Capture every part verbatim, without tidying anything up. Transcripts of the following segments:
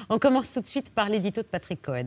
On commence tout de suite par l'édito de Patrick Cohen.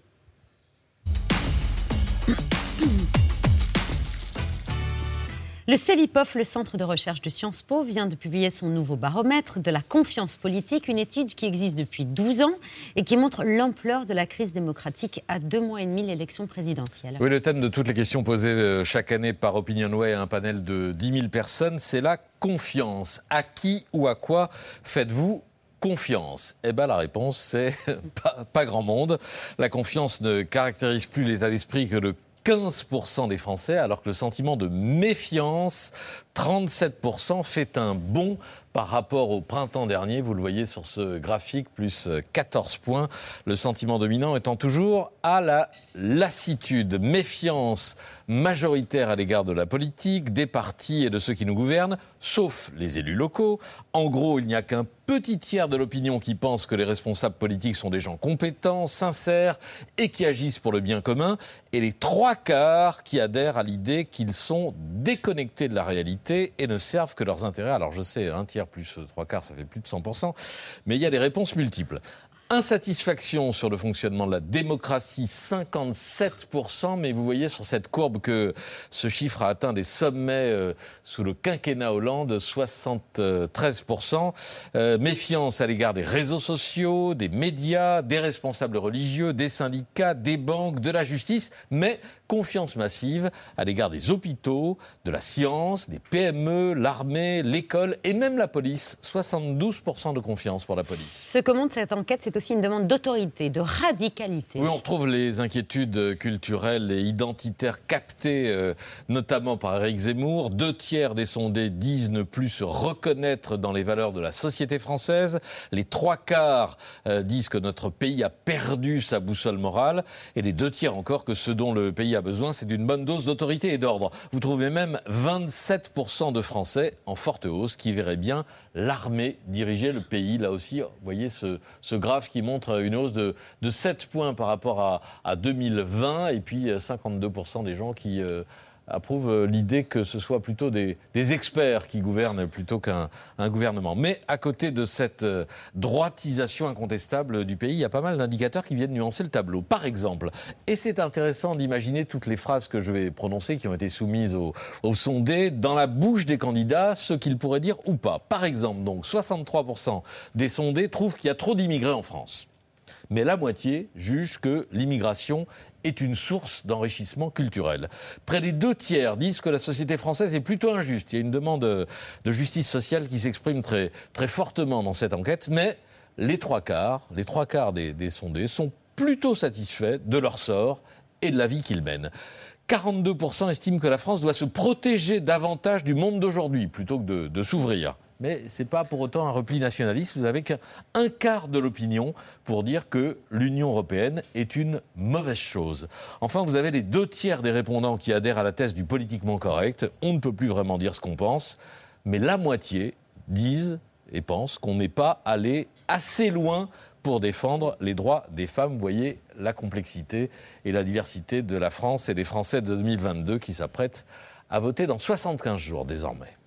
Le Cevipof, le centre de recherche de Sciences Po, vient de publier son nouveau baromètre de la confiance politique, une étude qui existe depuis douze ans et qui montre l'ampleur de la crise démocratique à deux mois et demi de l'élection présidentielle. Oui, le thème de toutes les questions posées chaque année par Opinionway à un panel de dix mille personnes, c'est la confiance. À qui ou à quoi faites-vous confiance? Eh bien, la réponse, c'est pas, pas grand monde. La confiance ne caractérise plus l'état d'esprit que de quinze pour cent des Français, alors que le sentiment de méfiance, trente-sept pour cent, fait un bond par rapport au printemps dernier. Vous le voyez sur ce graphique, plus quatorze points. Le sentiment dominant étant toujours à la lassitude. Méfiance majoritaire à l'égard de la politique, des partis et de ceux qui nous gouvernent, sauf les élus locaux. En gros, il n'y a qu'un petit tiers de l'opinion qui pense que les responsables politiques sont des gens compétents, sincères et qui agissent pour le bien commun. Et les trois quarts qui adhèrent à l'idée qu'ils sont déconnectés de la réalité et ne servent que leurs intérêts. Alors je sais, un tiers plus trois quarts, ça fait plus de cent pour cent. Mais il y a des réponses multiples. Insatisfaction sur le fonctionnement de la démocratie, cinquante-sept pour cent, mais vous voyez sur cette courbe que ce chiffre a atteint des sommets euh, sous le quinquennat Hollande, soixante-treize pour cent. Euh, méfiance à l'égard des réseaux sociaux, des médias, des responsables religieux, des syndicats, des banques, de la justice, mais confiance massive à l'égard des hôpitaux, de la science, des P M E, l'armée, l'école et même la police. soixante-douze pour cent de confiance pour la police. Ce que montre cette enquête, c'est aussi une demande d'autorité, de radicalité. Oui, on retrouve les inquiétudes culturelles et identitaires captées, euh, notamment par Éric Zemmour. Deux tiers des sondés disent ne plus se reconnaître dans les valeurs de la société française. Les trois quarts euh, disent que notre pays a perdu sa boussole morale. Et les deux tiers encore que ce dont le pays a besoin, c'est d'une bonne dose d'autorité et d'ordre. Vous trouvez même vingt-sept pour cent de Français en forte hausse qui verraient bien l'armée diriger le pays. Là aussi, vous voyez ce, ce graphe qui montre une hausse de, de sept points par rapport à, à deux mille vingt et puis cinquante-deux pour cent des gens qui euh, approuvent l'idée que ce soit plutôt des, des experts qui gouvernent plutôt qu'un un gouvernement. Mais à côté de cette euh, droitisation incontestable du pays, il y a pas mal d'indicateurs qui viennent nuancer le tableau. Par exemple, et c'est intéressant d'imaginer toutes les phrases que je vais prononcer qui ont été soumises aux au sondés dans la bouche des candidats, ce qu'ils pourraient dire ou pas. Par exemple, donc soixante-trois pour cent des sondés trouvent qu'il y a trop d'immigrés en France. Mais la moitié juge que l'immigration est une source d'enrichissement culturel. Près des deux tiers disent que la société française est plutôt injuste. Il y a une demande de justice sociale qui s'exprime très, très fortement dans cette enquête, mais les trois quarts, les trois quarts des, des sondés sont plutôt satisfaits de leur sort et de la vie qu'ils mènent. quarante-deux pour cent estiment que la France doit se protéger davantage du monde d'aujourd'hui plutôt que de, de s'ouvrir. Mais ce n'est pas pour autant un repli nationaliste. Vous n'avez qu'un quart de l'opinion pour dire que l'Union européenne est une mauvaise chose. Enfin, vous avez les deux tiers des répondants qui adhèrent à la thèse du politiquement correct. On ne peut plus vraiment dire ce qu'on pense. Mais la moitié disent et pensent qu'on n'est pas allé assez loin pour défendre les droits des femmes. Vous voyez la complexité et la diversité de la France et des Français de deux mille vingt-deux qui s'apprêtent à voter dans soixante-quinze jours désormais.